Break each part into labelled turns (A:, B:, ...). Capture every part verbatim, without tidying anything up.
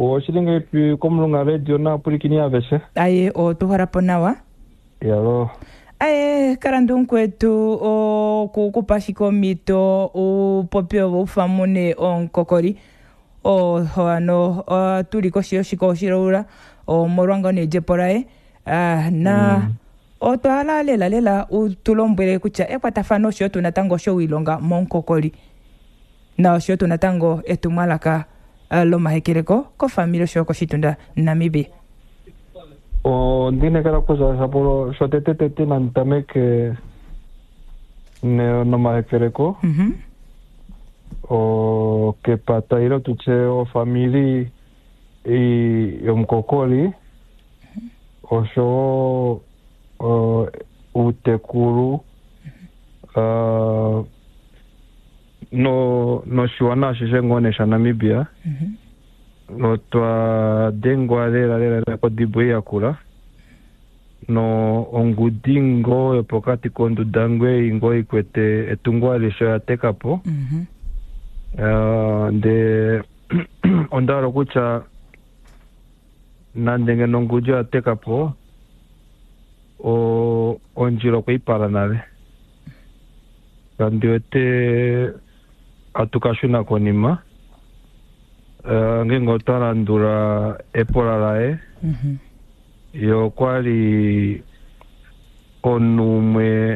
A: o shilinga ipi komlunga radio na purikini avese
B: aye o tuharapo nawa
A: yalo
B: aye karandun kwetu o kukupashiko mito o popio ufamune on kokori o hoano o tuliko shio shiko shirura o morwango ne jeporae ah na mm. o to ala lela lela utulombele kucha ekwatafano shio tunatango sho wilonga monkokori na shio tunatango etumalaka uh, lo mahekereko ko familo sho ko shitunda Namibia
A: o ndine kala kuza sapolo sho tete tete na ntameke ne no mahekereko
B: mhm mm
A: o que patairo tuche o famili i yomkokoli o sho o utekuru uh, no no shiwana shengone sha Namibia
B: mhm
A: no twa dengwa lera lera ko dibuya kula no ongudingo epokati kondu dangwe ingo ikwete etungwa lisho ya tekapo
B: mhm
A: Uh, de ondaro kucha nandenge nongujo ateka po o onjiro ko ipara nave kandiwete atukashuna konima uh, ngengo tarandura epolarae
B: mhm
A: yo kwali onumwe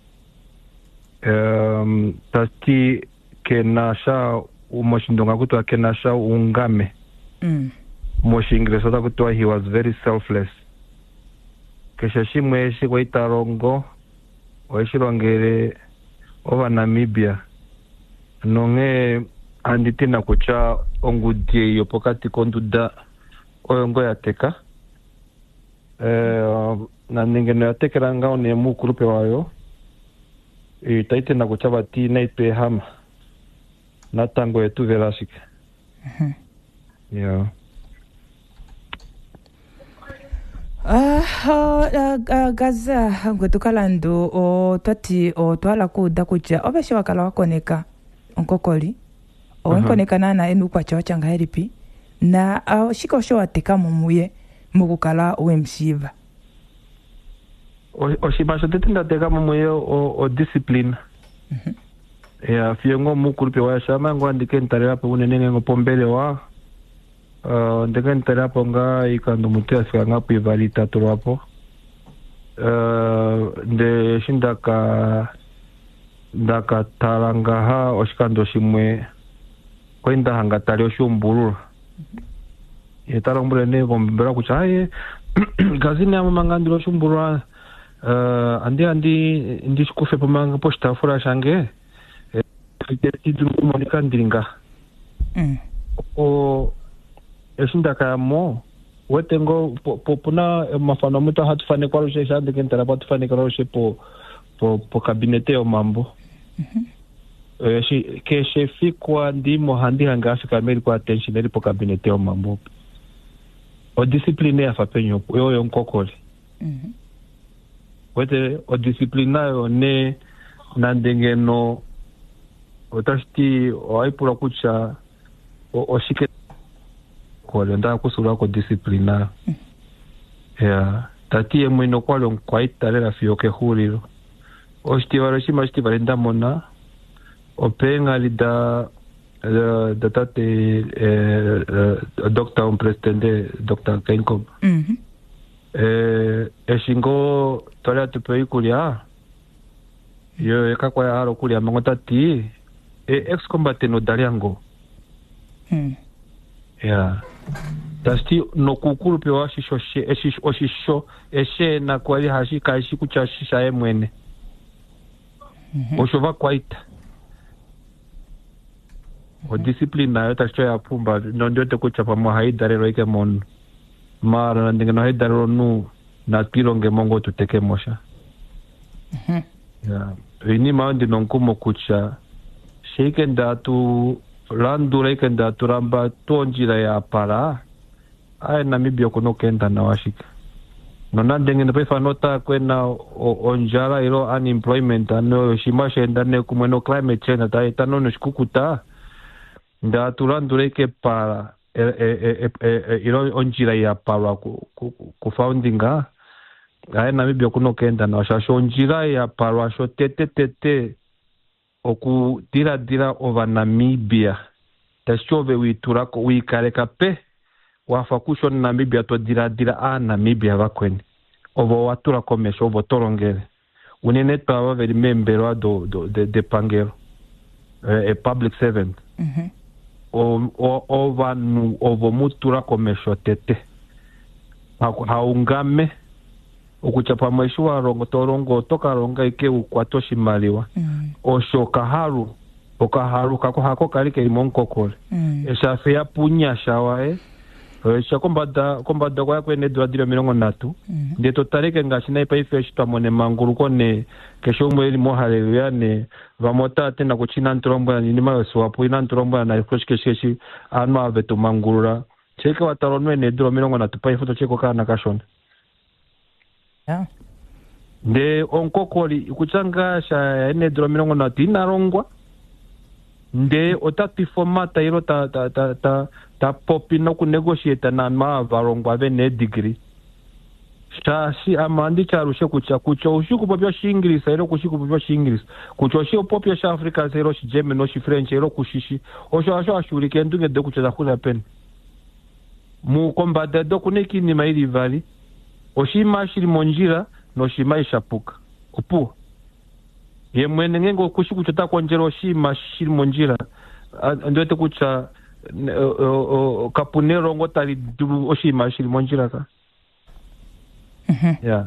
A: um, tati kenasha umoshindonga kutwa kenasha ungame
B: mm
A: moshingreso ta kutwa he was very selfless kesha shimwe shiko itarongo oishirongere ova Namibia nonge anditina kucha ongudie yo pokati konduda oyongo yateka eh na ningeno yatekera ngao ne mu grupe wayo e taitina kucha bati na ipe hama na tango yetu velasika
B: mhm
A: yeah
B: ah gaza ngwetukalando o twati o twala kuda kuja obeshe wakala wakoneka onkokoli o uh-huh. nkoneka nana enu kwa cho changa heripi na uh, shiko sho ateka mumuye mukukala wemshiva
A: o o shimasho tetinda teka mumuye o, o discipline
B: mhm
A: ya fiengo mukurupe wa shama ngo andike ntare hapo unenenge ngo pombele wa uh, ndeke ntare hapo nga ikando mutia sika ngapo ivalita toro hapo uh, nde shindaka ndaka taranga ha oshikando shimwe kwenda hanga tali oshumburu yetara mbure ne bombera kuchaye gazini ama mangandiro oshumburu uh, andi andi ndishikufe pomanga posta fora shange tidu monika ndinga
B: mm
A: o esindaka mo wetengo popuna mafano muta hatufane kwa rushe shande kentara patufane kwa rushe po po po kabinete yo mambo
B: mhm
A: eh shi ke shefi kwa ndimo handi hanga Afrika America attention eri po kabinete yo mambo o discipline ya fapenyo yo yo nkokole
B: mhm
A: wete o discipline yo ne nandengeno otasti oaipura kucha oshike kole nda kusura ko disciplina
B: mm.
A: ya tati emwino kwalo kwaitale fioke huliro osti warashima sti barenda mona openga lida da tate doctor on presidente doctor Kenkom
B: mhm
A: eh eshingo tola tupe kulia yo ekakwa ya haro kulia mangotati e ex combatente no daliango
B: mm
A: yeah tasti no kukuru pe wa shisho she eshisho oshisho eshe na kwali hashika ishiku cha shisha emwene
B: mhm
A: oshova kwaita o discipline na yota shoya ya pumba no ndio te kuchapa mwa haidare roike mon mara na ndingeno haidare nu na pilonge mongo tuteke mosha
B: mhm
A: yeah ini maundi nonkumo kucha sheken datu landura ikenda turamba tonjira ya para ai Namibia kono kenda na washika no nandenge ne pefa nota kwena onjara ilo unemployment ano shimashe ndane kumeno climate change ta itano no shikukuta nda turandure ke para ilo onjira ya parwa ku, ku, ku foundinga aye Namibia kuno kenda na shasho onjira ya parwa sho tete tete oku dira dira ova Namibia tashove witura ko wikareka pe wafa kusho Namibia to dira dira a Namibia bakweni ovo watura komesho ovo torongere unene twa veri membero do do de, de pangero a public servant
B: mhm
A: o o ova nu ovo mutura komesho tete haungame ukuchapa mwisho wa rongo torongo toka ronga ike ukwatoshi maliwa
B: mm.
A: osho kaharu okaharu kako hako kalike imonkokole
B: mm.
A: eshafe ya punya shawae esha kombada kombada kwa kwene dwa dira mirongo natu
B: mm.
A: de totareke ngashina ipa ifeshi twamone manguru kone kesho mweli mo haleluya ne vamota tena kuchina ntrombo ni nima swapo ina ntrombo na ifresh keshi anu avetu mangurura cheke wataronwe ne dira mirongo natu pa ifoto cheko kana kashona.
B: Yeah.
A: De onkokoli kuchanga sha ene dro mirongo na tinarongwa nde otati formata iro ta ta ta ta ta popi no ku negotiate na ma varongwa ve ne degree sha si amandi charushe kucha kucho ushiku popyo shingirisa iro kushiku popyo shingirisa kucho shi popyo sha Africa iro shi German no shi French iro kushishi osho asho ashurike ndunge de kucha kula pen mu kombada do kuneki ni maili vali oshima shiri monjira no shima ishapuka upu ye mwene ngengo kushiku chota konjero oshima shiri monjira ndote kucha kapunero ngotali duru oshima shiri monjira ka
B: mhm
A: yeah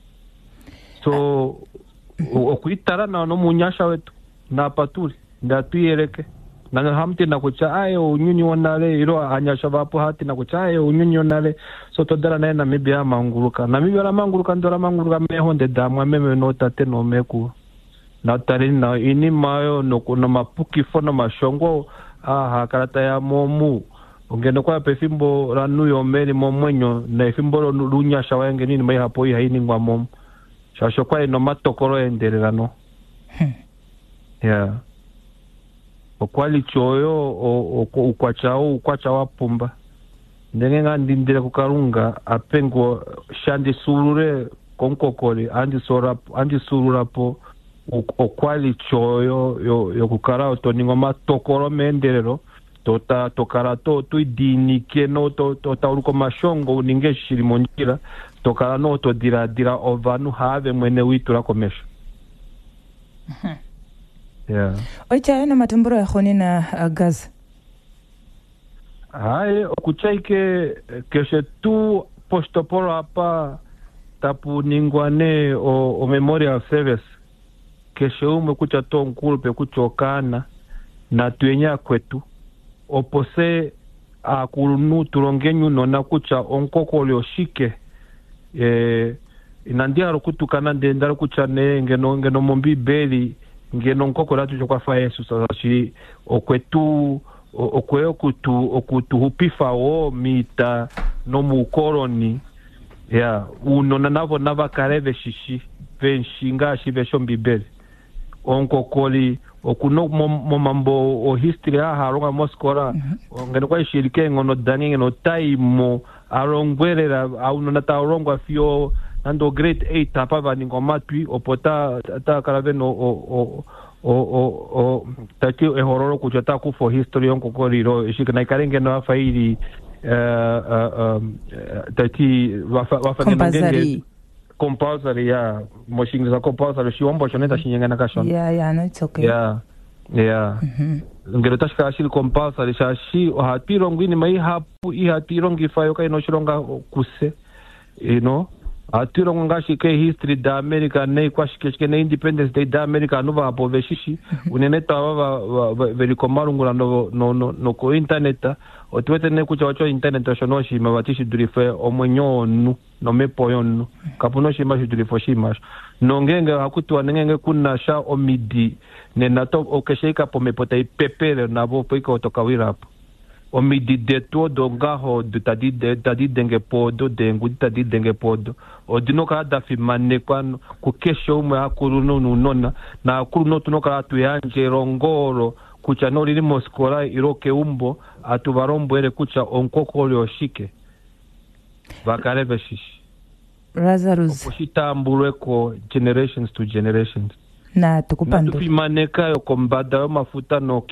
A: so okuitara na no munyasha wetu na paturi ndatuyereke na hamti na kucha ayo unyunyi onale iro anyasha vapo hati na kucha ayo unyunyi onale so todara na Namibia manguruka Namibia la manguruka ndora manguruka mehonde damwa meme no tate no meku na tari na ini mayo no kuno mapuki fono mashongo aha karata ya momu ungeno kwa pefimbo ranu yo meri momwenyo na ifimbo lunyasha wenge nini mai hapo haini ngwa mom shasho kwa ino matokoro enderera no yeah okwali choyo ukwachao ukwacha wapumba ndenge ngandindira kukarunga apengo shandi surure konkokole andi sora andi sururapo okwali choyo yo yo kukarao to ningoma tokoro menderero tota tokara to tuidinike no to tota uruko mashongo ninge shiri monjira tokara no to dira dira ovanu have mwene witura komesha. Yeah.
B: Oicha na matumburo ya khoni na uh, gaz.
A: Hai okuchaike keshe tu postoporo hapa tapu ningwane o, o memorial service keshe ume kucha to nkulpe kuchokana na tuenya kwetu opose akulunu turongenyu nona kucha onkokole oshike eh inandia kutukana ndendara kucha ne ngeno ngeno mombi beli ngeno nkoko latu chokwa fa Yesu sasa shi okwetu okweo kutu okutu hupifa o mita no mukoloni ya yeah. Uno nanavo nava kareve shishi venshinga shi vesho mbibeli onkokoli okuno momambo o history aha ronga moskora mm -hmm. Ngeno kwa shirike ngono dangi ngono taimo arongwerera auno nata rongwa fio ando grade eight tapa vani ngoma tui opota ta karaveno o o o o o tati e hororo kuchata ku for history onko koriro shikana ikarenge no afairi eh um tati wafa wafa ngenge compulsory ya moshingi za compulsory shiombo choneta shinyanga na kashon
B: yeah yeah no it's okay
A: yeah yeah mhm ngero tashika shiri compulsory shashi hatiro ngwini mai hapu i hatiro ngifayo kai no shironga kuse you know atiro ngashi ke history da America nei kwa shikeshike na independence day da America no va poveshishi unene tawa veri komarungula no no no ko internet otwete ne kucha wacho internet shono shi mabatishi durife omwenyo nu no mepoyon kapuno shi mashi durifo shi mash no ngenge hakutwa ngenge kuna sha omidi ne nato okesheka pomepota ipepele na bo piko tokawira hapo omidi de todo ngaho de tadi de tadi denge podo dengu tadi denge podo odino ka da fimane kwano ku kesho umwe akuru no nona na akuru no tuno ka tuyanje rongoro kucha no lili moskola iroke umbo atu varombwele kucha onkoko lyoshike vakareve shishi
B: Lazarus
A: oshitambulweko generations to generations
B: na tukupandu
A: natufimanekayo kombada yo mafuta no